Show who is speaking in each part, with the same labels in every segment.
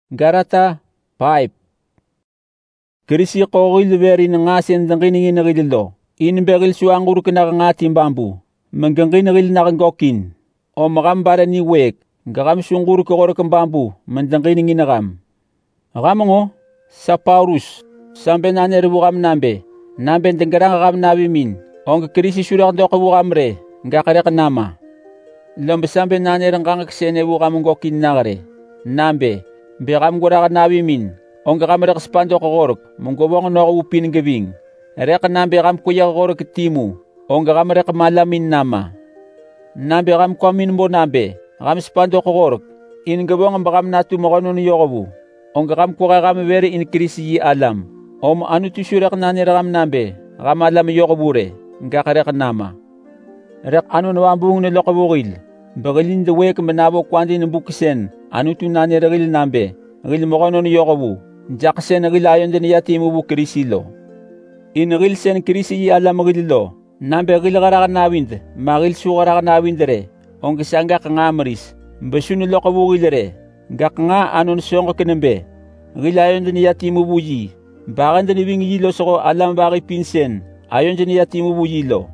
Speaker 1: Garata 5. Kirisi qogil veri ngasen dangini nagililo. Inbegil suangur kinakangati bambu. Menggangin nagil nakangokin. O magambara ni wek. Gagam sungur kogor bambu. Mendangini nagam. Agamongo sa Paulus. Sambe nane rubugam nambe. Nambe dengarang agam nabimin. Ong kirisi surak doko bugamre. Gakarek nama. Lombe sambe nane rangkang ksene bugam ngokin nagare. Nambe. Begam gora nabimin. Onga kam rek spando kogorok, mongobong no upin gebing. Rek nambe kam kuya kogorok timu. Onga kam rek malamin nama. Nambe kam komin bo nambe, kam spando kogorok. In gebong bagam natu mogono ni yogobu. Onga kam kuya kam veri in krisi yi alam. Om anu tu surak nani ram nambe, kam alam yogobure, nga karek nama. Rek anu nawambung ni lokobugil. Bagalin de wek menabo kwandi ni bukisen, anu tu nani regil nambe, regil mogono ni yogobu. Jaksen regil ayon de yatimu bu krisilo. In regil sen krisi yi alam regilo, nambe regil garakan nawind, magil su garakan nawindere, ongisanga kangamris, besunu lokobugilere, gakanga anon songo kenembe, regil ayon de yatimu buji, bagan de wing yilo soko alam bagi pinsen, ayon de yatimu bujilo.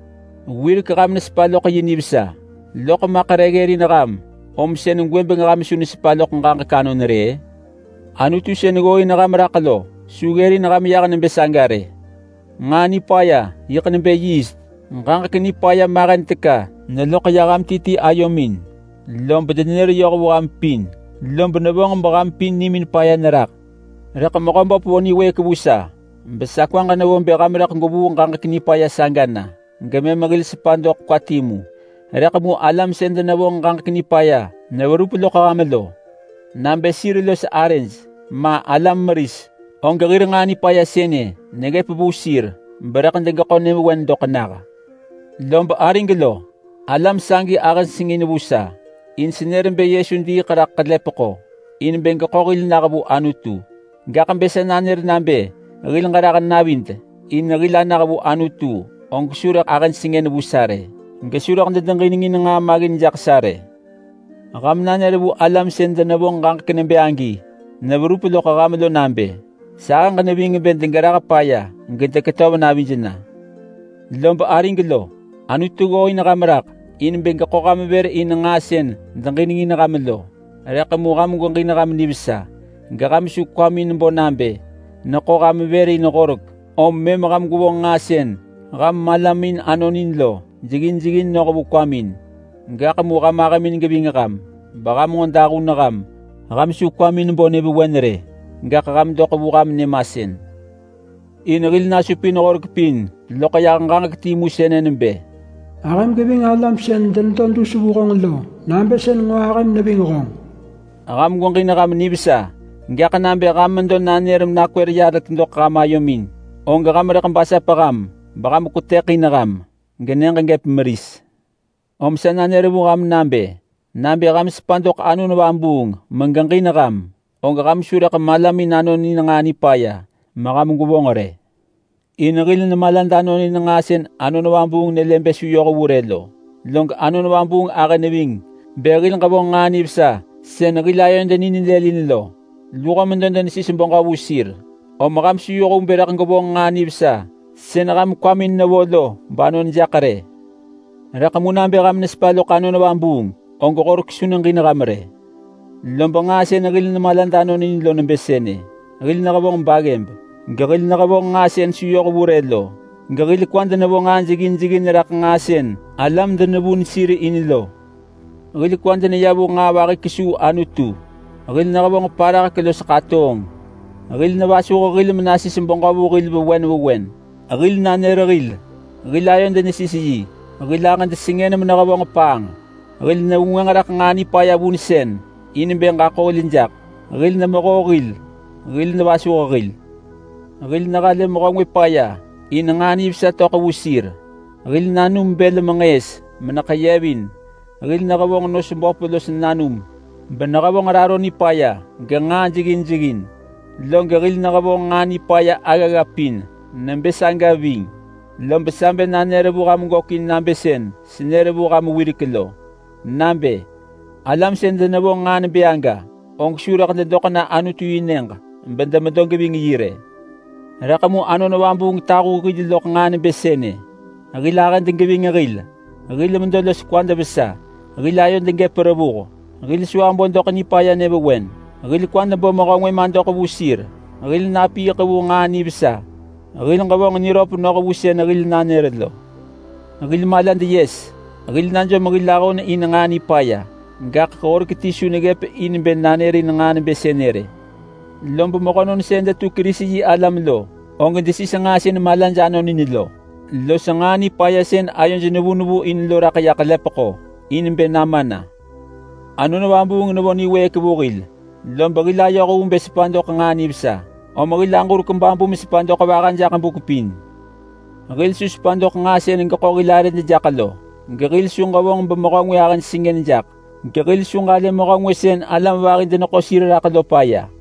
Speaker 1: Wir kagam nespalok yinibsa. Loko makaregeri na kam, sen ngwembe nga kami sunisipalok nga kanon re. Anu tu sen goy na kam rakalo, sugeri na kami yakan ng besangare. Nga ni paya, yakan ng beyis, nga kini paya makan teka, naloko yakam titi ayomin. Lomba denero yoko wakampin, lomba nabong bakampin nimin paya narak. Rakamakamba po ni we kabusa, besakwang ka nawong bekam rakangubu nga kini paya sanggana, nga may magil sa pandok kwa timu. Rekamu alam senda nawong kang kinipaya, nawarupulo kakamalo. Nambe sirilo sa arens, ma alam maris. Ong gagiranga ni paya sene, nagay pabusir, barakan dagako ni wendo kanaka. Lomba aringgalo, alam sangi akan singinubusa. Insinerin be yesun di karak kadlepoko. Inbeng kakokil nakabu anutu. Gakambesa nanir nambe, nagilang karakan nawint. Inagilan nakabu anutu, ong surak akan singinubusare. Ngasurak na dangin nga magin jaksare. Akam na naribu alam senda nabong kang kinambeangi. Nabarupulo kakamalo nambe. Saan ka nabing benteng gara kapaya. Ang ganda katawa namin dyan na. Lomba aringgalo. Ano tugoy na kamarak. Inbeng kako kamaber inangasen. Dangin na kamalo. Arakamu kamu kang kinakamnibsa. Nga kami sukwami ng bonambe. Nako kamaber inakorok. O may makamguwang ngasen. Akam malamin anoninlo. Jigin no kabukwamin. Nga kamuka makamin gabi nga kam. Baka mo nga dako na kam. Akam sukwamin bo nebuwenre. Nga kakam do kabukam ni masin. Inagil na supin o korkpin. Lokaya kang kaktimu senenbe.
Speaker 2: Akam gabi nga alam sen danton do subukang lo. Nambe sen nga akam nabingokong.
Speaker 1: Akam kong kinakam nibisa. Nga kanambe akam mandon nanirem na kweryarat ndo kamayomin. O nga kamara kang basa pa kam. Baka makutekin na kam. Ganyan kang maris. Omsa na neribu kam nambe. Nambe kam spandok ano na bambung. Manggangkin na kam. Ong kam sura kam malamin ano ni nangani paya. Makamong gubongore. Inagil na malanda ano ni nangasin ano na bambung nilembe suyoko burelo. Long ano na bambung akin nabing. Begil ang kabong nganib sa. Senagilayon din ninileli nilo. Luka man doon nisisimbong kabusir. O makam suyoko berak ang kabong nganib sa. Senakam kwamin na wolo, banon jakare. Rakamu nambe kam nespalo kano na bambung, ong kokoroksun ng kinakamare. Lomba nga senagil na malantano ninilo ng besene. Agil na kabong bagemb. Gagil na kabong nga sen suyo ko burelo. Gagil kwanda na bong jigin na rak nga sen. Alam da na bun siri inilo. Agil kwanda na yabo nga wakikisu ano tu. Agil na kabong para kakilo sa katong. Agil na baso ko kilo manasisimbong kabukil buwen. Agil na neragil. Agil ayon din nisisiyi. Agilangan din singen naman nakawang pang. Agil na ungangarak nga ni paya bunisen. Inimbeng kakolinjak. Agil na makokil. Agil na baso kakil. Agil na kalim makong paya. Inanganib sa tokawusir. Agil na numbel manges. Manakayewin. Agil na kawang nosumbopulos nanum. Banakawang araro ni paya. Ganga jigin. Long agil na kawang nga ni paya agagapin. Nambesang gawing. Lambesambe na nerebu kamu gokin nambesen. Sinerebu kamu wirikilo. Nambe. Alam sen de nabo nga nabianga. ong sura kan do kana anu tuyineng banda madong gabing yire. Rakamu ano na wambung taku kidilo ngane besene. Agilakan din gabing agil. Agil mandolos kwanda besa. Agilayon din ge parabuko. Agil suambon do kanipaya nebewen. Agil kwanda bo makangwe mando ka busir. Agil napi ka bu ngani besa. Agil ngawang nirop no ka busen agil naneredlo. Agil malan di yes. Agil nanjo magilakaw na inangani paya. Ngak kaor kitisyu negep inben naneri ngane besenere. Lombo mo kanon senda tu krisi yi alam lo. Ong disi sa ngasin malan jano ninilo. Lo sa ngani paya sen ayon jinubu-nubu in lo rakaya kalapako. Inben namana. Ano na wambung nabo ni weke bukil. Lombo gilayo ko umbe sipando ka ngani bisa. O magilangur kumbambu misipando kawakan jakang bukupin. Agil suspando ka ngasin ng kakogilarin na jakalo. Ngakil siyong kawang bamakang wakan singen jak. Ngakil siyong alam makang wesen alam wakin din ako sira kalopaya.